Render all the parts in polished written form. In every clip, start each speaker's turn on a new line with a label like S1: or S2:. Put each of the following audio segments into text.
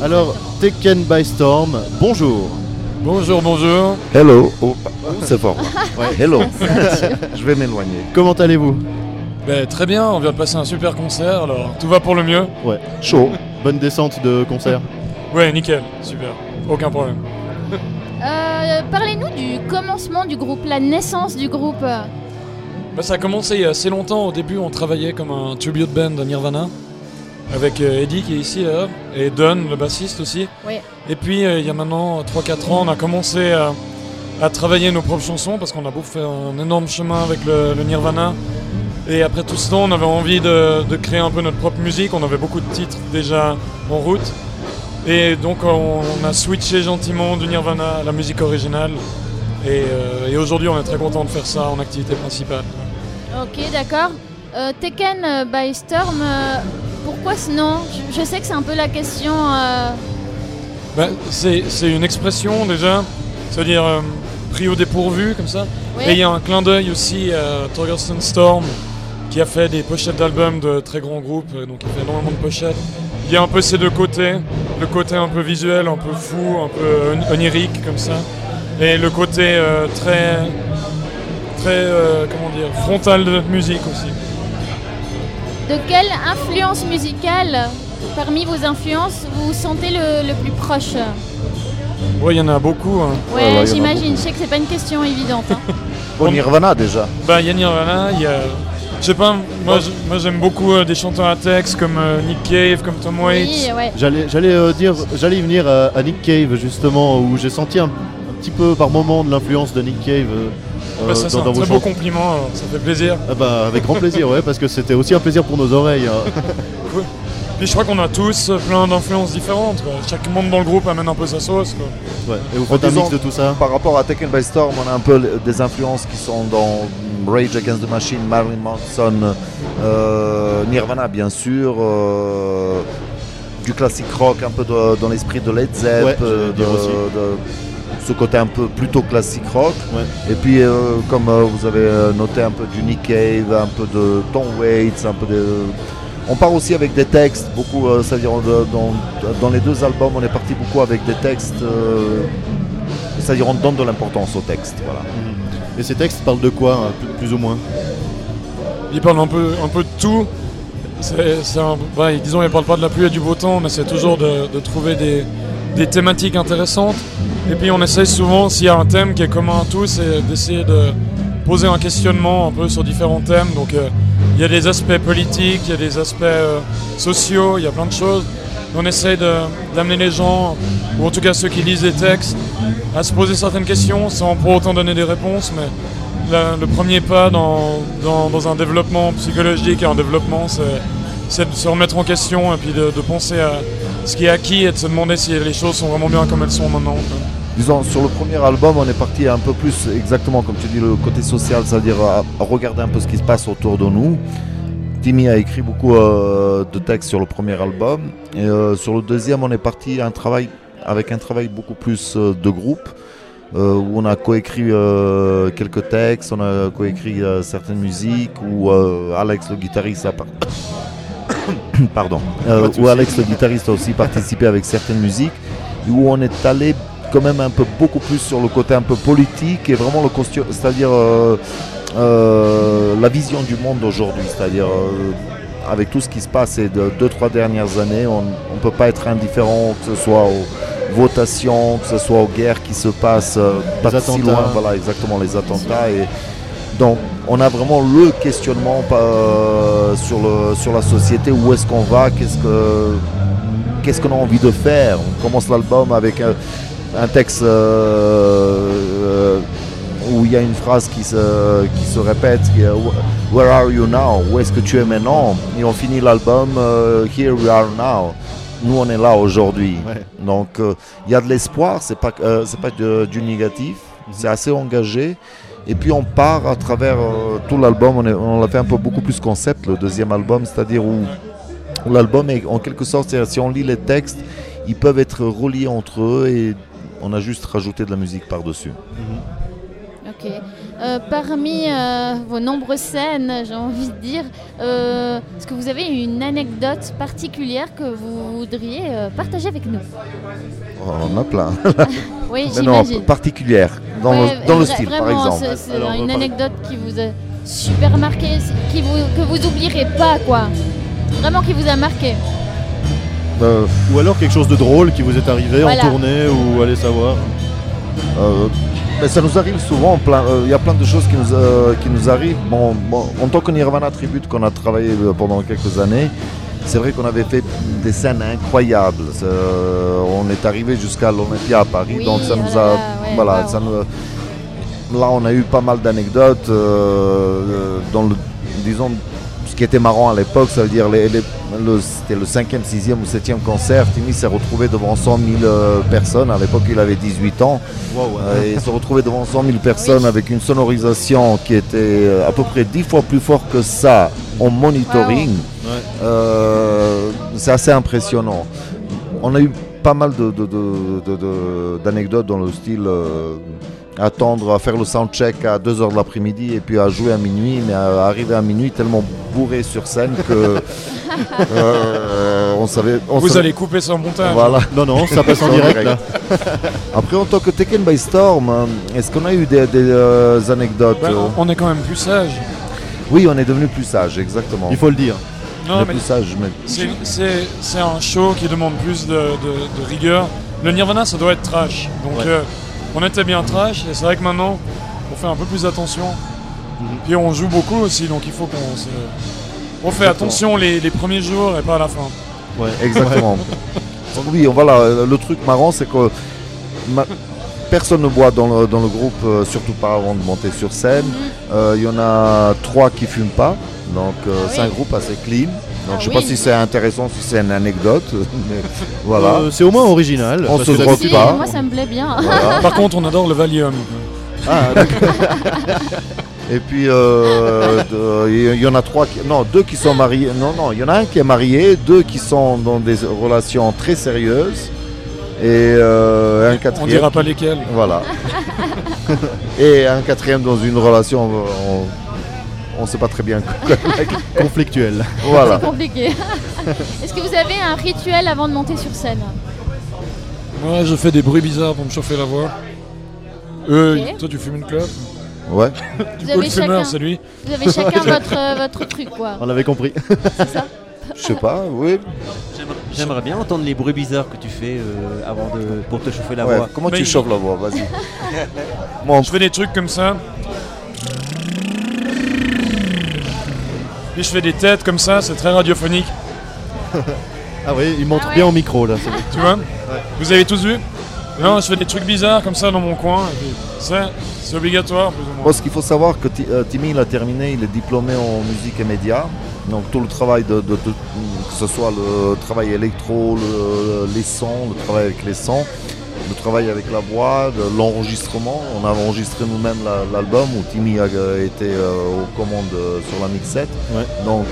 S1: Alors, Taken by Storm, bonjour.
S2: Bonjour, bonjour.
S3: Hello. Oh, c'est fort.
S1: Ouais.
S3: Hello. Je vais m'éloigner.
S1: Comment allez-vous?
S2: Très bien, on vient de passer un super concert, alors tout va pour le mieux.
S1: Ouais.
S3: Chaud.
S1: Bonne descente de concert.
S2: Ouais, nickel, super, aucun problème.
S4: Parlez-nous du commencement du groupe, la naissance du groupe.
S2: Ça a commencé il y a assez longtemps. Au début, on travaillait comme un tribute band à Nirvana, avec Eddie qui est ici là, et Don, le bassiste aussi.
S4: Oui.
S2: Et puis il y a maintenant 3-4 ans, on a commencé à travailler nos propres chansons parce qu'on a fait un énorme chemin avec le Nirvana. Et après tout ce temps, on avait envie de créer un peu notre propre musique. On avait beaucoup de titres déjà en route. Et donc on a switché gentiment du Nirvana à la musique originale. Et aujourd'hui, on est très content de faire ça en activité principale.
S4: Ok, d'accord. Taken by Storm, pourquoi ce nom? Je sais que c'est un peu la question.
S2: C'est une expression déjà, c'est-à-dire pris au dépourvu comme ça.
S4: Ouais.
S2: Et il y a un clin d'œil aussi à Thorgerson Storm qui a fait des pochettes d'albums de très grands groupes, donc il fait énormément de pochettes. Il y a un peu ces deux côtés, le côté un peu visuel, un peu fou, un peu onirique comme ça, et le côté très frontal de notre musique aussi.
S4: De quelle influence musicale, parmi vos influences, vous vous sentez le plus proche?
S2: Ouais, il y en a beaucoup. Hein.
S4: Ouais,
S3: il y en a
S4: j'imagine, je sais que c'est pas une question évidente. Hein.
S3: Bon, Nirvana déjà.
S2: Il y a Nirvana, il y a... Je sais pas, moi j'aime beaucoup des chanteurs à texte comme Nick Cave, comme Tom Waits.
S4: Oui, ouais.
S1: J'allais y venir à Nick Cave justement, où j'ai senti un petit peu par moment de l'influence de Nick Cave.
S2: Ça c'est un
S1: vos
S2: très beau
S1: chansons.
S2: compliment, ça fait plaisir.
S1: Avec grand plaisir, ouais, parce que c'était aussi un plaisir pour nos oreilles. Hein.
S2: Cool. Puis je crois qu'on a tous plein d'influences différentes, quoi. Chaque membre dans le groupe amène un peu sa sauce, quoi.
S1: Ouais. Et vous faites un
S3: Disons,
S1: mix de tout ça?
S3: Par rapport à Taken by Storm, on a un peu des influences qui sont dans Rage Against the Machine, Marilyn Manson, Nirvana bien sûr, du classique rock un peu dans l'esprit de Led Zepp,
S1: Ouais, j'allais dire aussi.
S3: ce côté un peu plutôt classique rock.
S1: Ouais.
S3: Et puis comme vous avez noté un peu du Nick Cave, un peu de Tom Waits, un peu de... On part aussi avec des textes, beaucoup, c'est-à-dire dans les deux albums, on est parti beaucoup avec des textes, c'est-à-dire on donne de l'importance aux textes. Voilà.
S1: Et ces textes parlent de quoi, hein, plus ou moins?
S2: Ils parlent un peu de tout. Disons, ils parlent pas de la pluie et du beau temps, on essaie toujours de trouver des thématiques intéressantes. Et puis on essaie souvent, s'il y a un thème qui est commun à tous, c'est d'essayer de poser un questionnement un peu sur différents thèmes. Donc il y a des aspects politiques, il y a des aspects sociaux, il y a plein de choses. On essaie d'amener les gens, ou en tout cas ceux qui lisent les textes, à se poser certaines questions sans pour autant donner des réponses. Mais le premier pas dans un développement psychologique et un développement, c'est de se remettre en question et puis de penser à ce qui est acquis et de se demander si les choses sont vraiment bien comme elles sont maintenant, quoi.
S3: Disons, sur le premier album, on est parti un peu plus, exactement comme tu dis, le côté social, c'est-à-dire à regarder un peu ce qui se passe autour de nous. Timmy a écrit beaucoup de textes sur le premier album. Et sur le deuxième, on est parti avec un travail beaucoup plus de groupe, où on a coécrit quelques textes, on a coécrit certaines musiques, où Alex, le guitariste, où Alex, le guitariste, a aussi participé avec certaines musiques, et où on est allé quand même un peu beaucoup plus sur le côté un peu politique et vraiment c'est-à-dire la vision du monde d'aujourd'hui, c'est-à-dire avec tout ce qui se passe ces 2-3 dernières années, on ne peut pas être indifférent, que ce soit aux votations, que ce soit aux guerres qui se passent pas si loin, voilà exactement, les attentats. Et donc on a vraiment le questionnement sur la société, où est-ce qu'on va, qu'est-ce qu'on a envie de faire. On commence l'album avec un texte où il y a une phrase qui se répète, qui est « Where are you now ?» Où est-ce que tu es maintenant? Et on finit l'album « Here we are now ». Nous, on est là aujourd'hui. Ouais. Donc, il y a de l'espoir, c'est pas du négatif, c'est assez engagé. Et puis, on part à travers tout l'album, on l'a fait un peu beaucoup plus concept, le deuxième album, c'est-à-dire où l'album est en quelque sorte, si on lit les textes, ils peuvent être reliés entre eux et on a juste rajouté de la musique par-dessus.
S4: Ok. parmi vos nombreuses scènes, j'ai envie de dire, est-ce que vous avez une anecdote particulière que vous voudriez partager avec nous?
S3: On a plein.
S4: Oui,
S3: Mais non,
S4: j'imagine.
S3: particulière, dans le style, par
S4: vraiment,
S3: exemple.
S4: c'est une anecdote qui vous a super marqué, que vous oublierez pas, quoi. Vraiment qui vous a marqué.
S1: Ou alors quelque chose de drôle qui vous est arrivé
S4: Voilà.
S1: en tournée ou allez savoir.
S3: Mais ça nous arrive souvent, il y a plein de choses qui nous arrivent. Bon, en tant que Nirvana Tribute qu'on a travaillé pendant quelques années, c'est vrai qu'on avait fait des scènes incroyables. On est arrivé jusqu'à l'Olympia à Paris,
S4: Oui,
S3: donc ça nous
S4: oh là
S3: a...
S4: là, ouais,
S3: voilà,
S4: wow.
S3: ça nous, là on a eu pas mal d'anecdotes dans le, disons, ce qui était marrant à l'époque, ça veut dire c'était le 5e, 6e ou 7e concert. Timmy s'est retrouvé devant 100 000 personnes. À l'époque, il avait 18 ans.
S1: Wow,
S3: Et il se retrouvait devant 100 000 personnes
S4: Oui.
S3: avec une sonorisation qui était à peu près 10 fois plus fort que ça en monitoring.
S1: Ouais.
S3: C'est assez impressionnant. On a eu pas mal d'anecdotes dans le style attendre à faire le soundcheck à 2h de l'après-midi et puis à jouer à minuit, mais à arriver à minuit tellement bourré sur scène que on savait...
S2: Vous allez couper ça en montage.
S3: Voilà.
S1: Non, ça passe en direct là.
S3: Après, en tant que Taken by Storm, est-ce qu'on a eu des anecdotes
S2: Ben, on est quand même plus sage.
S3: Oui, on est devenu plus sage, exactement.
S1: Il faut le dire.
S2: Non,
S3: On est
S2: mais
S3: plus sage, mais...
S2: c'est un show qui demande plus de rigueur. Le Nirvana, ça doit être trash. Donc
S1: Ouais.
S2: on était bien trash et c'est vrai que maintenant on fait un peu plus attention. Puis on joue beaucoup aussi, donc il faut on fait attention les premiers jours et pas à la fin.
S1: Ouais.
S3: Exactement. Oui, voilà, le truc marrant, c'est que personne ne boit dans le groupe, surtout pas avant de monter sur scène. Il y en a 3 qui fument pas, donc c'est un groupe assez clean. Donc je sais pas si c'est intéressant, si c'est une anecdote, mais voilà.
S1: C'est au moins original.
S3: On
S1: parce
S3: se
S1: que
S3: drogue
S4: Si,
S3: pas.
S4: moi ça me plaît bien.
S3: Voilà.
S2: Par contre, on adore le Valium.
S1: Ah, d'accord.
S3: Et puis il y en a 2 qui sont mariés. Non, il y en a un qui est marié, 2 qui sont dans des relations très sérieuses et un
S2: On
S3: quatrième.
S2: dira pas lesquels.
S3: Voilà. Et un quatrième dans une relation, on ne sait pas très bien.
S1: Conflictuel.
S3: Voilà.
S4: C'est compliqué. Est-ce que vous avez un rituel avant de monter sur scène?
S2: Moi, je fais des bruits bizarres pour me chauffer la voix.
S4: Ok.
S2: Toi, tu fumes une clope.
S3: Ouais.
S4: Vous
S2: Le
S4: avez chacun,
S2: fumeur, c'est lui.
S4: vous avez chacun votre truc, quoi.
S1: On l'avait compris.
S4: C'est ça.
S3: Je sais pas, oui.
S5: J'aimerais bien entendre les bruits bizarres que tu fais pour te chauffer la
S3: Ouais.
S5: voix.
S3: Comment
S2: Mais
S3: tu
S2: il-
S3: chauffes la voix? Vas-y. Moi,
S2: Je fais des trucs comme ça. Puis je fais des têtes comme ça, c'est très radiophonique.
S1: Ah oui, il montre
S4: Ah ouais.
S1: bien au micro là. c'est bon.
S2: Tu vois? Vous avez tous vu? Non, je fais des trucs bizarres comme ça dans mon coin. Et puis c'est obligatoire, plus ou moins.
S3: Moi, ce qu'il faut savoir, que Timmy, il a terminé, il est diplômé en musique et médias. Donc tout le travail, que ce soit le travail électro, les sons, le travail avec les sons, le travail avec la voix, l'enregistrement. On a enregistré nous-mêmes l'album où Timmy a été aux commandes sur la mixette.
S1: Ouais.
S3: Donc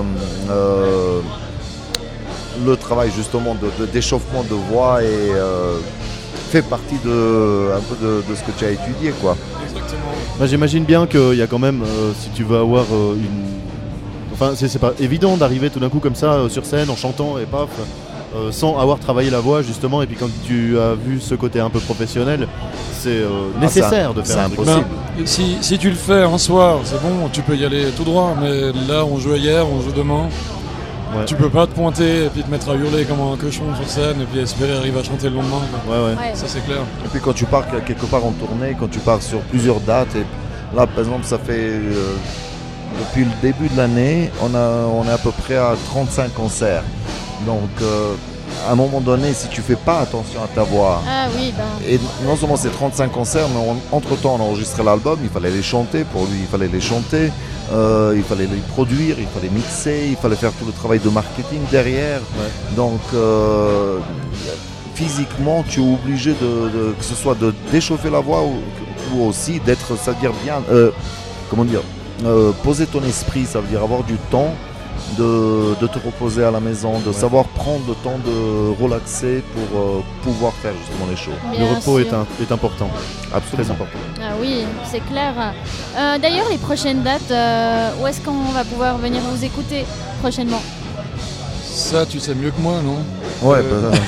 S3: le travail justement d'échauffement de voix fait partie un peu de ce que tu as étudié, quoi.
S2: Exactement.
S1: Bah, j'imagine bien qu'il y a quand même, si tu veux avoir une... Enfin, c'est pas évident d'arriver tout d'un coup comme ça sur scène en chantant et paf, sans avoir travaillé la voix justement. Et puis quand tu as vu ce côté un peu professionnel, c'est nécessaire de faire
S3: c'est
S1: un truc.
S3: impossible.
S2: Ben, si tu le fais un soir, c'est bon, tu peux y aller tout droit. Mais là, on joue hier, on joue demain.
S1: Ouais.
S2: Tu peux pas te pointer et puis te mettre à hurler comme un cochon sur scène et puis espérer arriver à chanter le lendemain, quoi.
S1: Ouais.
S4: Ouais.
S2: Ça, c'est clair.
S3: Et puis quand tu pars quelque part en tournée, quand tu pars sur plusieurs dates, et là par exemple ça fait depuis le début de l'année, on est à peu près à 35 concerts. Donc à un moment donné, si tu fais pas attention à ta voix,
S4: Ah oui, ben.
S3: et non seulement c'est 35 concerts, mais entre temps on a enregistré l'album, il fallait les chanter, pour lui il fallait les chanter, il fallait les produire, il fallait mixer, il fallait faire tout le travail de marketing derrière.
S1: Ouais.
S3: Donc physiquement tu es obligé que ce soit de déchauffer la voix ou aussi d'être, c'est-à-dire bien, comment dire, poser ton esprit, ça veut dire avoir du temps de te reposer à la maison, de savoir prendre le temps de relaxer pour pouvoir faire justement les shows.
S1: Le repos est important.
S3: Absolument.
S1: Très important.
S4: Ah oui, c'est clair. D'ailleurs, les prochaines dates, où est-ce qu'on va pouvoir venir vous écouter prochainement?
S2: Ça, tu sais mieux que moi, non?
S3: Ouais,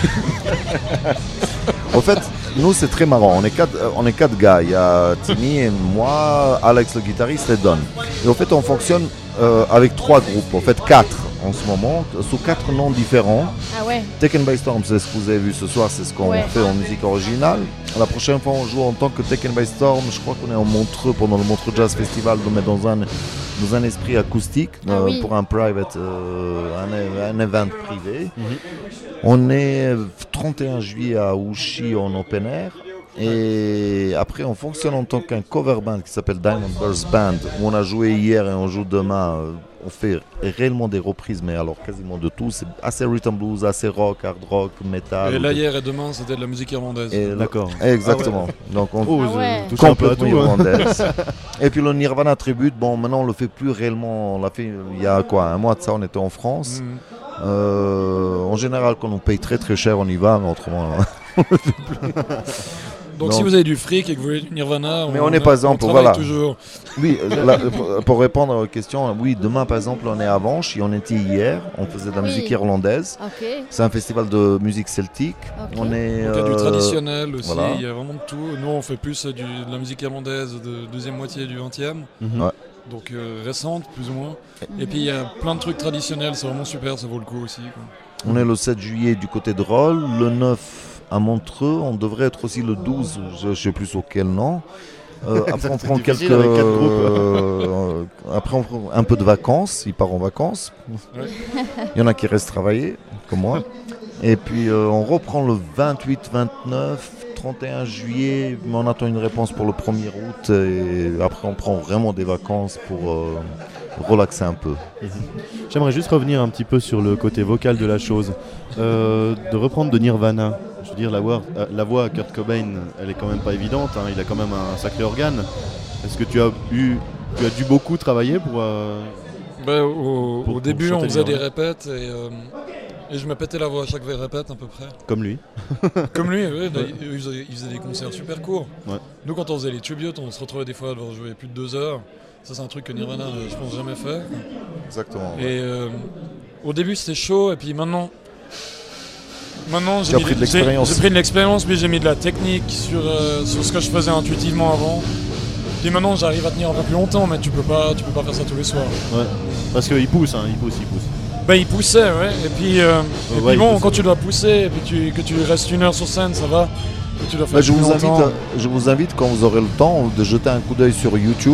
S3: en fait, nous c'est très marrant, on est quatre gars, il y a Timmy et moi, Alex le guitariste et Don. Et en fait on fonctionne avec 3 groupes, en fait 4 en ce moment, sous 4 noms différents.
S4: Ah ouais.
S3: Taken by Storm, c'est ce que vous avez vu ce soir, c'est ce qu'on fait en musique originale. La prochaine fois on joue en tant que Taken by Storm, je crois qu'on est en Montreux pendant le Montreux Jazz Festival, mais dans un esprit acoustique, pour un private, un event privé. On est 31 juillet à Ouchy en open air. Et après on fonctionne en tant qu'un cover band qui s'appelle Diamond Burst Band, où on a joué hier et on joue demain. On fait réellement des reprises, mais alors quasiment de tout. C'est assez rhythm blues, assez rock, hard rock, metal.
S2: Et là hier et demain c'était de la musique irlandaise.
S1: D'accord.
S3: Exactement. Donc on
S1: touche un peu à
S3: complètement
S1: tout,
S3: irlandaise. Et puis le Nirvana Tribute, bon maintenant on le fait plus réellement. On l'a fait il y a un mois de ça, on était en France. En général quand on paye très très cher on y va, mais autrement on le fait plus.
S2: Donc si vous avez du fric et que vous voulez du Nirvana,
S3: mais on est par exemple,
S2: voilà. Toujours.
S3: Oui, là, pour répondre aux questions, oui, demain par exemple on est à Vanches, on était hier, on faisait de la musique irlandaise. C'est un festival de musique celtique. On est,
S2: il y a du traditionnel aussi, il y a vraiment de tout. Nous on fait plus de la musique irlandaise de deuxième moitié du 20e. Donc récente plus ou moins. Et puis il y a plein de trucs traditionnels, c'est vraiment super, ça vaut le coup aussi, quoi.
S3: On est le 7 juillet du côté de Rolle, le 9 à Montreux, on devrait être aussi le 12, je ne sais plus sur quel nom. Après on prend après on prend un peu de vacances, il part en vacances. Il y en a qui restent travailler, comme moi. Et puis on reprend le 28, 29, 31 juillet, mais on attend une réponse pour le 1er août. Et après on prend vraiment des vacances pour relaxer un peu.
S1: J'aimerais juste revenir un petit peu sur le côté vocal de la chose. De reprendre de Nirvana. Je veux dire, la voix à Kurt Cobain, elle est quand même pas évidente, hein. Il a quand même un sacré organe. Est-ce que tu as dû beaucoup travailler pour...
S2: au début, on faisait des répètes et je me pétais la voix à chaque répète à peu près.
S1: Comme lui.
S2: Comme lui, oui. Il faisait des concerts super courts. Ouais. Nous, quand on faisait les tributes, on se retrouvait des fois à devoir jouer plus de 2 heures. Ça, c'est un truc que Nirvana, je pense, jamais fait.
S3: Exactement.
S2: Et au début, c'était chaud, et puis maintenant
S3: j'ai pris de
S2: l'expérience, puis j'ai mis de la technique sur ce que je faisais intuitivement avant. Puis maintenant j'arrive à tenir un peu plus longtemps, mais tu peux pas faire ça tous les soirs. Ouais.
S1: Parce qu'il pousse, il pousse.
S2: Bah il poussait, ouais. Et puis bon, quand tu dois pousser, et puis que tu restes 1 heure sur scène, ça va. Tu dois faire
S3: je vous invite quand vous aurez le temps de jeter un coup d'œil sur YouTube.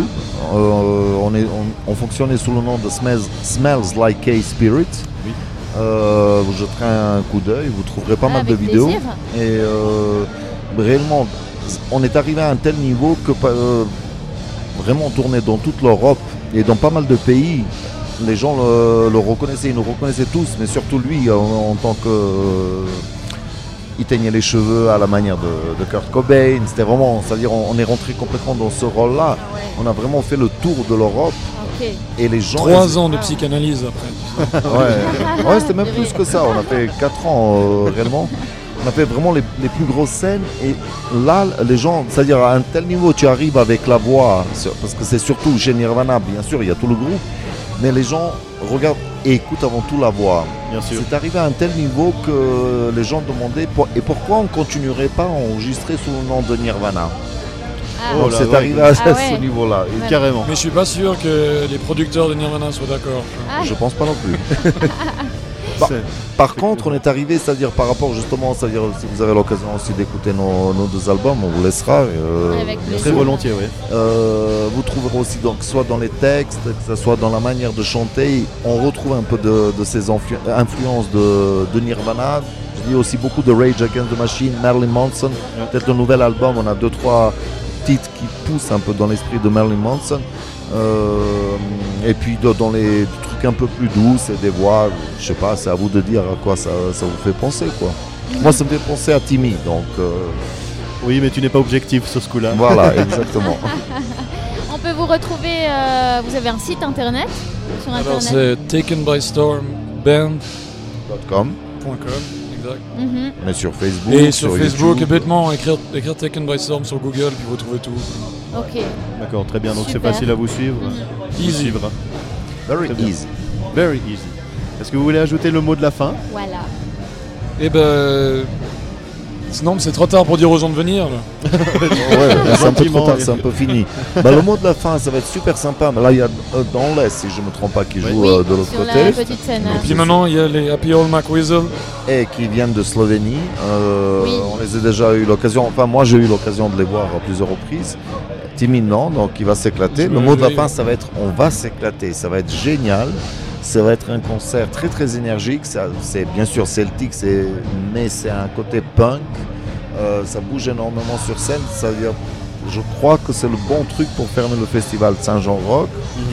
S3: On fonctionnait sous le nom de Smells Like K Spirit. Oui. Vous jeterez un coup d'œil, vous trouverez pas mal de vidéos. Et réellement, on est arrivé à un tel niveau que vraiment tourné dans toute l'Europe et dans pas mal de pays. Les gens le reconnaissaient, ils nous reconnaissaient tous, mais surtout lui en tant que... il teignait les cheveux à la manière de Kurt Cobain. C'était vraiment, c'est-à-dire on est rentré complètement dans ce rôle-là. On a vraiment fait le tour de l'Europe. Et les gens...
S2: 3 ans de psychanalyse après.
S3: Ouais, c'était même plus que ça. On a fait 4 ans réellement. On a fait vraiment les plus grosses scènes. Et là, les gens, c'est-à-dire à un tel niveau, tu arrives avec la voix, parce que c'est surtout chez Nirvana, bien sûr, il y a tout le groupe. Mais les gens regardent et écoutent avant tout la voix. Bien sûr. C'est arrivé à un tel niveau que les gens demandaient et pourquoi on ne continuerait pas à enregistrer sous le nom de Nirvana. Donc c'est arrivé à ce niveau-là.
S1: Carrément.
S2: Mais je suis pas sûr que les producteurs de Nirvana soient d'accord.
S3: Je pense pas non plus. Par contre, on est arrivé, c'est-à-dire par rapport justement, c'est-à-dire si vous avez l'occasion aussi d'écouter nos 2 albums, on vous laissera.
S1: Très volontiers, oui.
S3: Vous trouverez aussi donc soit dans les textes, que ce soit dans la manière de chanter, on retrouve un peu de ces influences de Nirvana. Je dis aussi beaucoup de Rage Against the Machine, Marilyn Manson. Peut-être le nouvel album, on a 2-3 titres qui poussent un peu dans l'esprit de Marilyn Manson. Et puis dans les trucs un peu plus doux, c'est des voix, je sais pas, c'est à vous de dire à quoi ça vous fait penser, quoi. Moi ça me fait penser à Timmy, donc...
S1: Oui, mais tu n'es pas objectif sur ce coup-là.
S3: Voilà, exactement.
S4: On peut vous retrouver, vous avez un site internet? sur
S2: Alors
S4: internet.
S2: c'est takenbystormband.com. Exact.
S4: Mhm.
S3: On est sur Facebook.
S2: Et sur Facebook,
S3: YouTube.
S2: bêtement, écrire Taken by Storm sur Google, puis vous trouvez tout.
S4: Ok.
S1: D'accord, très bien. Donc c'est
S4: Super.
S1: facile à vous suivre.
S2: Easy.
S1: Suivre.
S3: Very
S1: Très bien.
S3: easy.
S1: Very easy. Est-ce que vous voulez ajouter le mot de la fin?
S4: Voilà.
S2: Et ben. Sinon, c'est trop tard pour dire aux gens de venir. Là.
S3: Ouais, c'est un peu trop
S1: Gentiment,
S3: tard,
S1: oui.
S3: c'est un peu fini. Bah, le mot de la fin, ça va être super sympa. Mais là, il y a Dans l'Est, si je ne me trompe pas, qui joue
S4: Oui,
S3: de l'autre
S4: sur
S3: côté.
S4: la petite scène.
S2: Et puis maintenant, il y a les Happy Old McWeasel.
S3: Et qui viennent de Slovénie.
S4: Oui.
S3: On les a déjà eu l'occasion, enfin moi j'ai eu l'occasion de les voir à plusieurs reprises. Timmy non, donc il va s'éclater.
S2: Je
S3: Le
S2: me
S3: mot de la
S2: réveille.
S3: fin, ça va être on va s'éclater, ça va être génial. Ça va être un concert très très énergique. C'est bien sûr celtique, mais c'est un côté punk. Ça bouge énormément sur scène. Je crois que c'est le bon truc pour fermer le festival Saint-Jean Rock.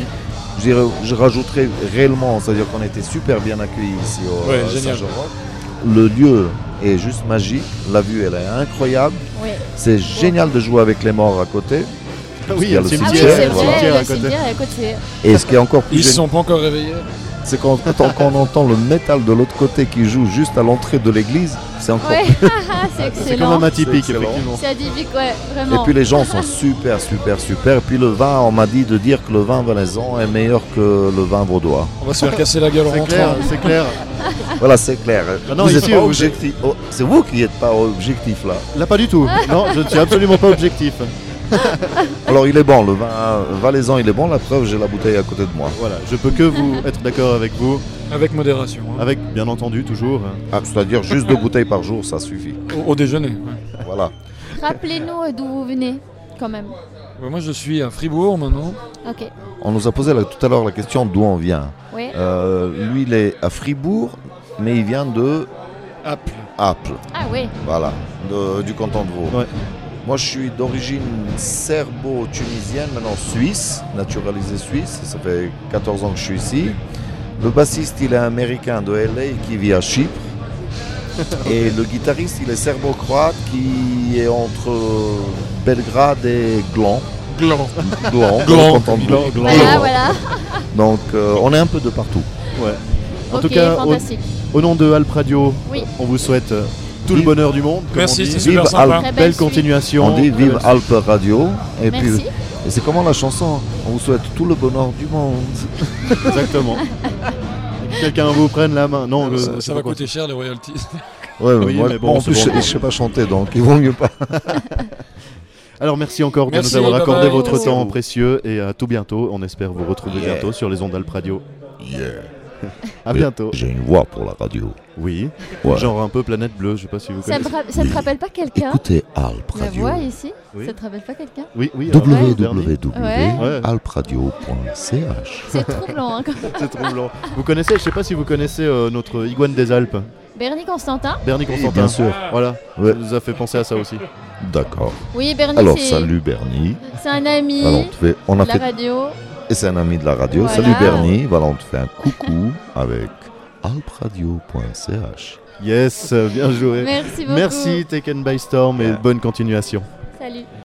S3: Je rajouterais réellement, c'est-à-dire qu'on était super bien accueillis ici au
S2: Ouais, génial.
S3: Saint-Jean Rock. Le lieu est juste magique, la vue elle est incroyable.
S4: Oui.
S3: C'est génial de jouer avec les morts à côté.
S1: Oui,
S3: il y a le
S4: Ah oui,
S3: cimetière,
S4: c'est
S3: voilà.
S4: vrai,
S1: Cimetière à
S4: le
S1: côté.
S4: cimetière est à côté.
S3: Et ce qui est encore plus
S2: Ils ne
S3: génial,
S2: sont pas encore réveillés.
S3: c'est quand on entend le métal de l'autre côté qui joue juste à l'entrée de l'église, c'est encore
S4: Ouais,
S3: plus.
S4: c'est
S1: C'est quand même
S4: excellent.
S1: atypique,
S3: C'est excellent.
S1: effectivement.
S4: C'est atypique, ouais,
S3: Et
S4: vraiment.
S3: puis les gens sont super, super, super. Et puis le vin, on m'a dit de dire que le vin valaisan est meilleur que le vin vaudois.
S2: On va se faire casser la gueule en
S1: C'est clair,
S2: rentrant.
S1: c'est clair.
S3: Voilà, c'est clair.
S1: Ah non,
S3: vous
S1: ici,
S3: êtes pas
S1: vous-
S3: objectif. Oh, c'est vous qui n'êtes pas objectif là.
S1: Là, pas du tout. Non, je ne suis absolument pas objectif.
S3: Alors il est bon, le vin valaisan il est bon. La preuve, j'ai la bouteille à côté de moi.
S1: Voilà, je peux que vous être d'accord avec vous,
S2: Avec modération. Hein.
S1: avec bien entendu toujours.
S3: Ah, c'est-à-dire juste 2 bouteilles par jour, ça suffit.
S2: Au déjeuner. Ouais.
S3: Voilà.
S4: Rappelez-nous d'où vous venez, quand même.
S2: Ouais, moi, je suis à Fribourg maintenant.
S4: Ok.
S3: On nous a posé tout à l'heure la question d'où on vient.
S4: Oui.
S3: Lui, il est à Fribourg, mais il vient de
S2: Apple.
S3: Apple.
S4: Ah oui.
S3: Voilà, du canton de Vaud.
S1: Ouais.
S3: Moi, je suis d'origine serbo-tunisienne, maintenant suisse, naturalisé suisse. Ça fait 14 ans que je suis ici. Le bassiste, il est américain de LA qui vit à Chypre. Et le guitariste, il est serbo-croate qui est entre Belgrade et Gland.
S2: Gland.
S3: Gland,
S2: Gland.
S3: dans le canton de Vaud.
S4: Voilà, voilà.
S3: Donc, on est un peu de partout.
S1: Ouais. En
S4: Ok,
S1: tout cas,
S4: fantastique.
S1: au nom de Alp Radio,
S4: Oui.
S1: on vous souhaite tout le
S3: Vive-
S1: bonheur du monde. comme
S2: Merci,
S1: on dit.
S2: c'est super
S3: Vive
S2: sympa.
S3: Alp.
S4: Très belle
S1: Belle
S4: suite.
S1: continuation.
S3: On dit
S1: Très
S3: vive
S1: belle
S3: Alp Radio. Et
S4: Merci.
S3: puis, et c'est comment la chanson? On vous souhaite tout le bonheur du monde.
S1: suite. Exactement. Que quelqu'un vous prenne la main. Non,
S2: Ça,
S1: je sais
S2: ça
S1: pas
S2: va
S1: quoi.
S2: coûter cher les royalties.
S3: Ouais,
S1: Oui,
S3: moi,
S1: mais bon,
S3: en
S1: c'est
S3: plus,
S1: bon.
S3: je sais pas chanter, donc il vaut mieux pas.
S1: Alors merci encore de
S2: Merci,
S1: nous avoir
S2: bye
S1: accordé
S2: bye.
S1: votre
S2: Merci
S1: temps
S3: à vous.
S1: précieux et à tout bientôt. On espère vous retrouver
S3: Yeah.
S1: bientôt sur les ondes Alp Radio.
S3: Yeah.
S1: À bientôt.
S3: J'ai une voix pour la radio.
S1: Oui.
S3: Ouais.
S1: Genre un peu Planète Bleue, je sais pas si vous
S4: Ça
S1: connaissez.
S4: ça te rappelle pas quelqu'un?
S3: Écoutez Alp
S4: La
S3: Radio.
S4: voix ici?
S1: Oui.
S4: Ça te rappelle pas quelqu'un?
S1: Oui, oui. alors, Bernie.
S3: www.alpradio.ch.
S4: C'est troublant, hein, quand même.
S1: C'est troublant. Vous connaissez, je sais pas si vous connaissez notre iguane des Alpes,
S4: Bernie Constantin?
S1: Bernie
S3: Oui,
S1: Constantin.
S3: bien sûr.
S1: Voilà,
S3: Ouais.
S1: ça nous a fait penser à ça aussi.
S3: D'accord.
S4: Oui, Bernie,
S3: Alors,
S4: c'est
S3: salut Bernie.
S4: c'est un ami
S3: Alors, on a
S4: de la
S3: fait,
S4: radio.
S3: et c'est un ami de la radio.
S4: Voilà.
S3: Salut Bernie. Voilà, on te fait un coucou avec alpradio.ch.
S1: Yes, bien joué.
S4: Merci beaucoup.
S1: Merci Taken by Storm et
S3: Yeah.
S1: bonne continuation.
S4: Salut.